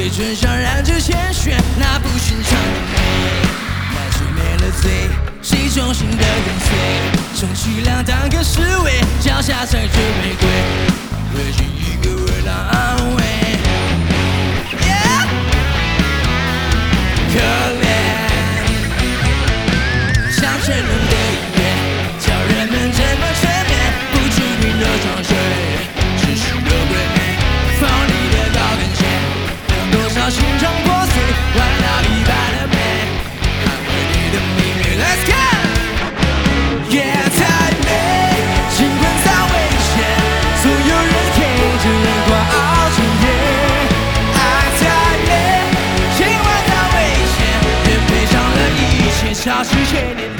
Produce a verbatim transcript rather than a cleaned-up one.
真相染着鲜血，那不寻常的美。那是没了罪，是一种新的跟随，充其量当个侍卫，脚下踩着玫瑰，会是一个味道安慰。Yeah! 可怜，像沉沦的音乐，叫人们这么沉眠，不知名的装睡，是时的鬼魅，放你的高跟鞋，让多少心肠破碎，换到一半的美，捍卫你的秘密 ，Let's go！Yeah， 太美，尽管再危险，总有人黑着眼光熬着夜。爱太美，尽管再危险，也赔上了一切，消失千年。